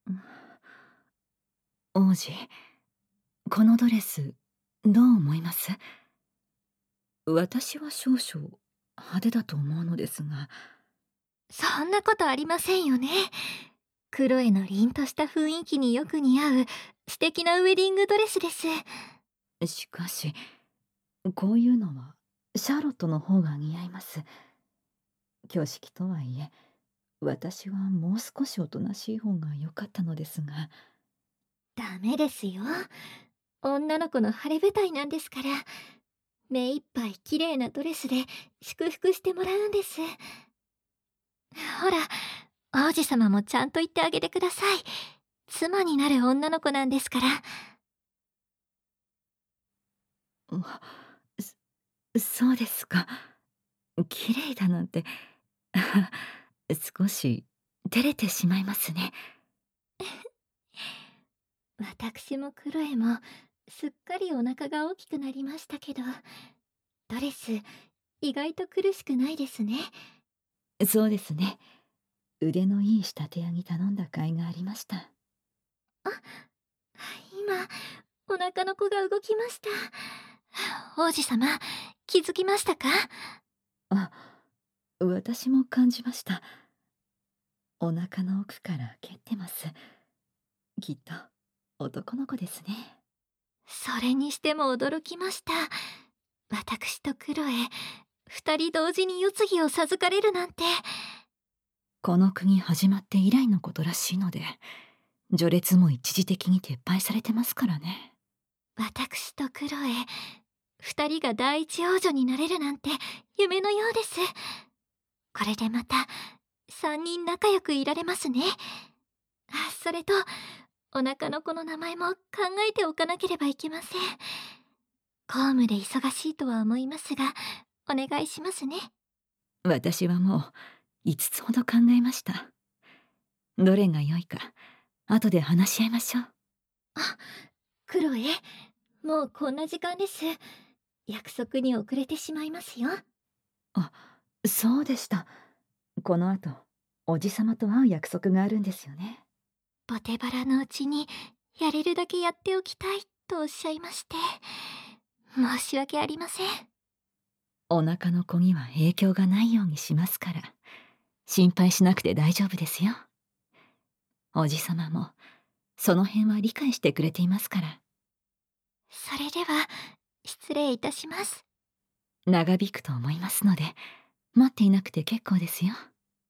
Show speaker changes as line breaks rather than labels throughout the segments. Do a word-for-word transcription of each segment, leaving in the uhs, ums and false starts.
王子、このドレスどう思います？私は少々派手だと思うのですが。
そんなことありませんよね。黒への凛とした雰囲気によく似合う素敵なウェディングドレスです。
しかし、こういうのはシャーロットの方が似合います。挙式とはいえ、私はもう少しおとなしい方が良かったのですが。
ダメですよ。女の子の晴れ舞台なんですから。目いっぱい綺麗なドレスで祝福してもらうんです。ほら、王子様もちゃんと言ってあげてください。妻になる女の子なんですから。
そそうですか。綺麗だなんて少し照れてしまいますね。
私もクロエもすっかりお腹が大きくなりましたけど、ドレス意外と苦しくないですね。
そうですね。腕のいい仕立て屋に頼んだ甲斐がありました。
あ、今お腹の子が動きました。王子様、気づきましたか？
あ、私も感じました。お腹の奥から蹴ってます。きっと男の子ですね。
それにしても驚きました。私とクロエ、二人同時に世継ぎを授かれるなんて。
この国始まって以来のことらしいので、序列も一時的に撤廃されてますからね。
私とクロエ、二人が第一王女になれるなんて夢のようです。これでまた三人仲良くいられますね。あ、それとお腹の子の名前も考えておかなければいけません。公務で忙しいとは思いますが、お願いしますね。
私はもういつつほど考えました。どれが良いか後で話し合いましょう。
あ、クロエ、もうこんな時間です。約束に遅れてしまいますよ。
あ、そうでした。この後おじさまと会う約束があるんですよね。
ボテバラのうちにやれるだけやっておきたいとおっしゃいまして、申し訳ありません。
お腹の子には影響がないようにしますから、心配しなくて大丈夫ですよ。おじさまもその辺は理解してくれていますから。
それでは失礼いたします。
長引くと思いますので、待っていなくて結構ですよ。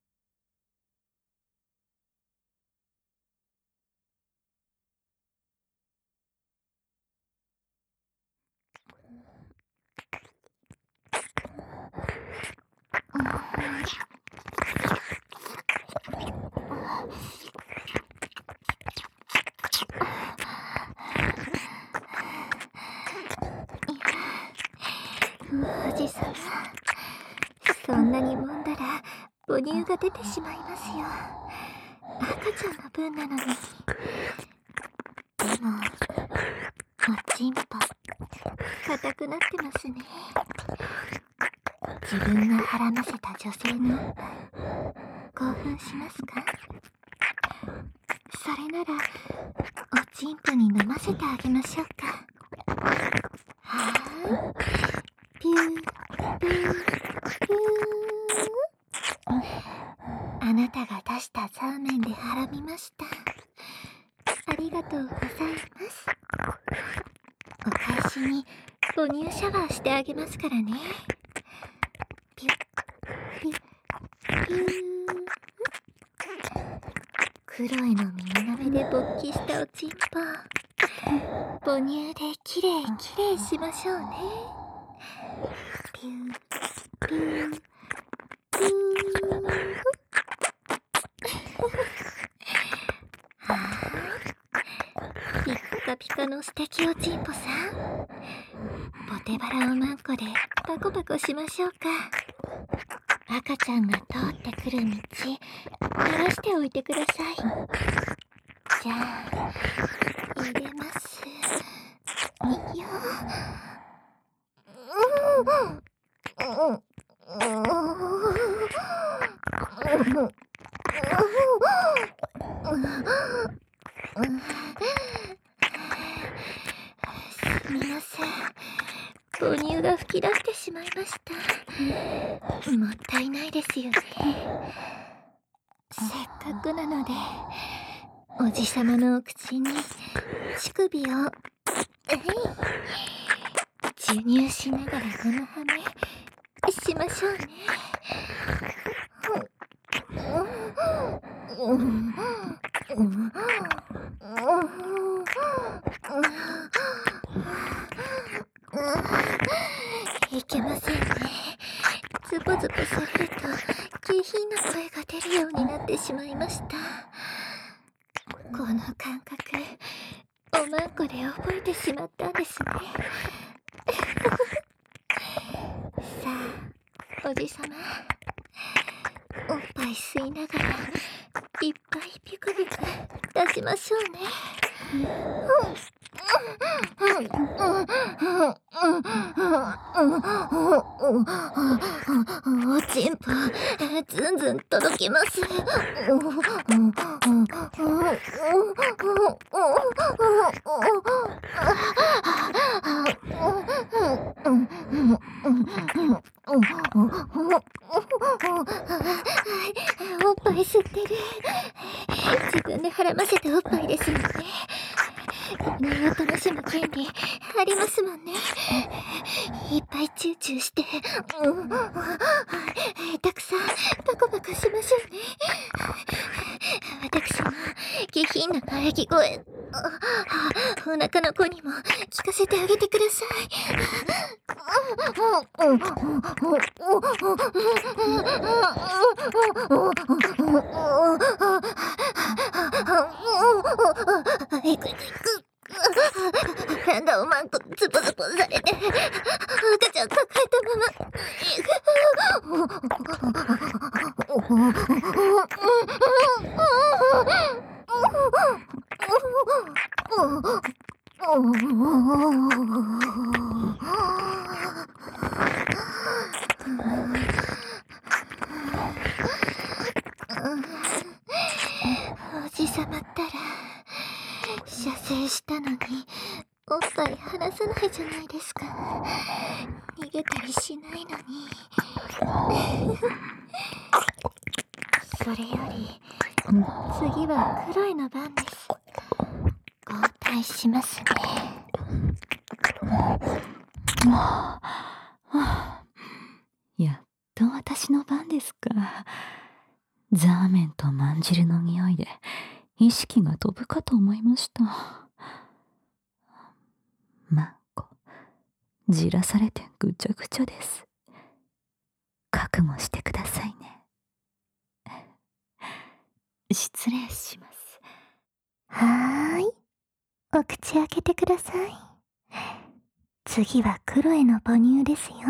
おじさま、そんなに揉んだら母乳が出てしまいますよ。赤ちゃんの分なのに。でもおちんぽ硬くなってますね。自分がはらませた女性の興奮しますか？それならおちんぽに飲ませてあげましょうか。はーい、ピューピューピュー。あなたが出したザーメンではらみました。ありがとうございます。お返しに母乳シャワーしてあげますからね。ピュッピュッピュー。クロエの耳なめで勃起したおちんぽ、母乳できれいきれいしましょうね。ピューピューピュー。はーい、ピッカピカの素敵おちんぽさん、ポテバラをマンコでパコパコしましょうか。赤ちゃんが通ってくる道慣らしておいてください。じゃあ入れます。いや、 もったいないですよね。せっかくなのでおじさまのお口に乳首を授乳しながらごまはめしましょうね。いけませんね。ズボズボされると下品な声が出るようになってしまいました。この感覚、おまんこで覚えてしまったんですね。さあ、おじさま、おっぱい吸いながらいっぱいピクピク出しましょうね。おちんぽずんずん届きます。おっぱい吸ってる。自分ではらませたおっぱいですもんね。これを楽しむ権利ありますもんね。いっぱいチューチューして、うん、たくさんパコパコしましょうね。私の下品な喘ぎ声、お腹の子にも聞かせてあげてください。いくいくいく。なんだおまんこズボズボされて赤ちゃん抱えたまま。おじさまったら射精したのにおっぱい離さないじゃないですか。逃げたりしないのに。それより次はクロエの番です。交代しますね。
やっと私の番ですか。ザーメンとまんじるの匂いで意識が飛ぶかと思いました。まんこ、じらされてぐちゃぐちゃです。覚悟してくださいね。失礼します。
はーい、お口開けてください。次はクロエの母乳ですよ。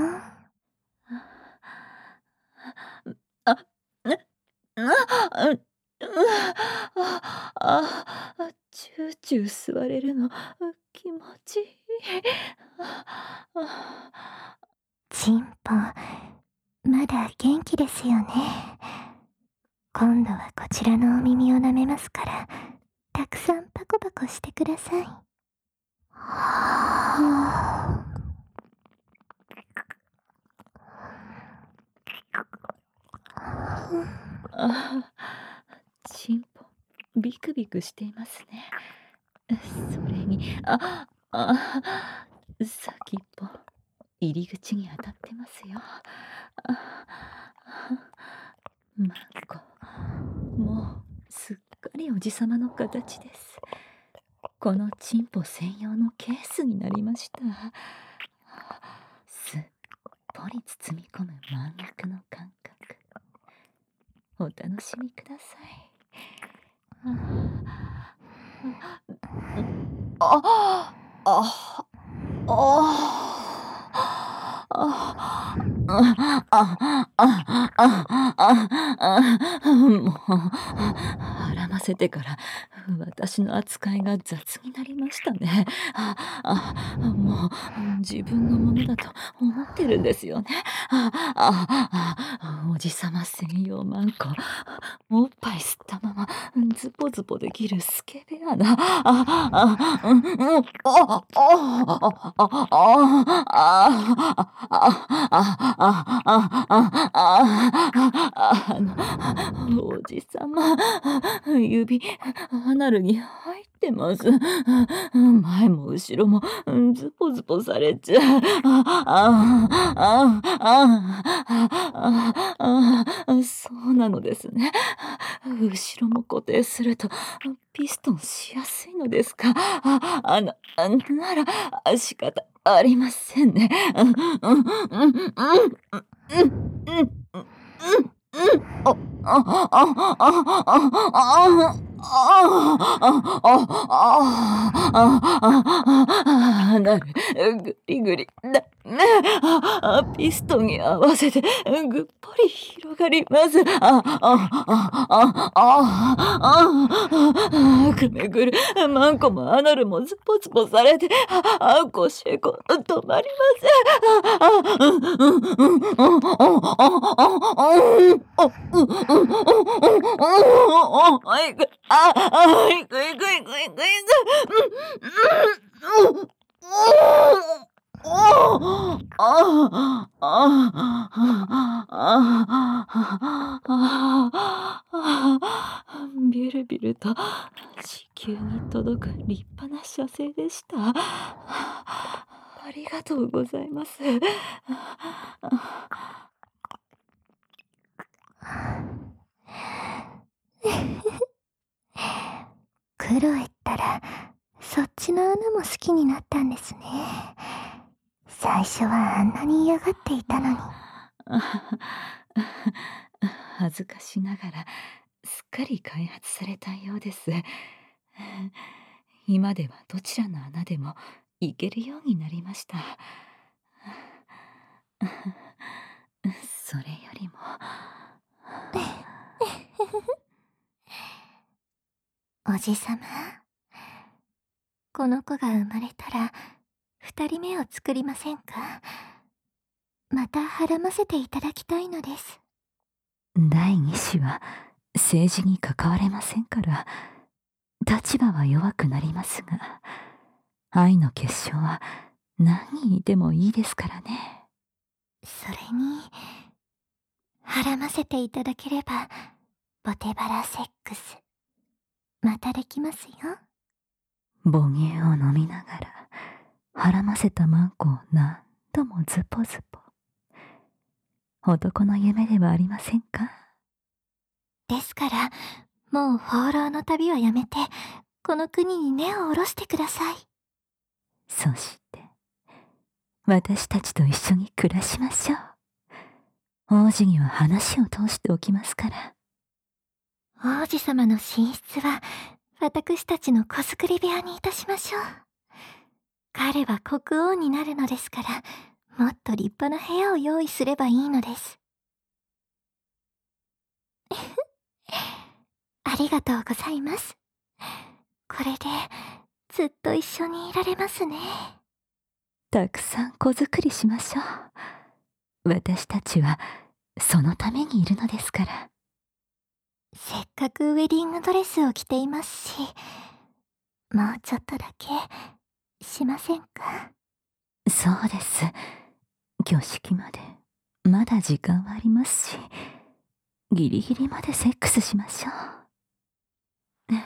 あ、あ、あ、うあ、あ、チューチュー吸われるの気持ちいい。
チンポ、まだ元気ですよね。今度はこちらのお耳を舐めますから、たくさんパコパコしてください。
あ、チンポビクビクしていますね。それに、あ、あ、先っぽ入り口に当たってますよ。あ、まんこ、もうすっかりおじさまの形です。このチンポ専用のケースになりました。すっぽり包み込む満額の感覚、お楽しみください。ああああああああもう孕ませてから私の扱いが雑になりましたね。ああもう自分のものだと思ってるんですよね。あああおじさま専用マンコ、おっぱい吸ったままズポズポできるスケベやな。あ、あ、うん、うん、あ、あ、あ、あ、あ、あ、あ、あ、あ、あ、あの、おじさま、指、アナルに入ってます。前も後ろも、ズポズポされちゃう。あ、あ、あ、あ、あ、あ、あ、そうなのですね。後ろも固定すると、ピストンしやすいのですか？あ、あなあ、なら、あ、仕方ありませんね。うん、うん、うん、うん、うん、うん、うん、うん、うん、あ、あ、あ、あ、あ、あ、あ、あ、あ、あ、あ、なる、ぐりぐり、だ、ね、あ、あ、ピストンに合わせて、ぐっぽり広がります。あ、あ、あ、あ、あ、あ、あ、くめぐる、マンコもアナルもズポズポされて、あ、あ、ゴシェゴ、止まりません。あ、あ、うん、うん、うん、うん、うん、うん、あ、あ、うん、あ、うん、うん、うん、うん、うん、あ、いく、あ、あ、いくいくいくいくいく、うん、うん、うん、うん、おお、ああ、ああ、ああ、ああ、ビルビルと地球に届く立派な射精でした。ありがとうございます。
クロエったら、そっちの穴も好きになったんですね。最初はあんなに嫌がっていたのに。
恥ずかしながらすっかり開発されたようです。今ではどちらの穴でも行けるようになりました。それよりも
おじさま、この子が生まれたら二人目を作りませんか？またはらませていただきたいのです。
第二子は政治に関われませんから立場は弱くなりますが、愛の結晶は何人いてもいいですからね。
それに、はらませていただければボテバラセックスまたできますよ。
母乳を飲みながらはらませたマンコを何度もズポズポ。男の夢ではありませんか？
ですからもう放浪の旅はやめてこの国に根を下ろしてください。
そして私たちと一緒に暮らしましょう。王子には話を通しておきますから。
王子様の寝室は私たちの子作り部屋にいたしましょう。彼は国王になるのですからもっと立派な部屋を用意すればいいのです。ありがとうございます。これでずっと一緒にいられますね。
たくさん子作りしましょう。私たちはそのためにいるのですから。
せっかくウェディングドレスを着ていますし、もうちょっとだけしませんか？
そうです。挙式までまだ時間はありますし、ギリギリまでセックスしましょう。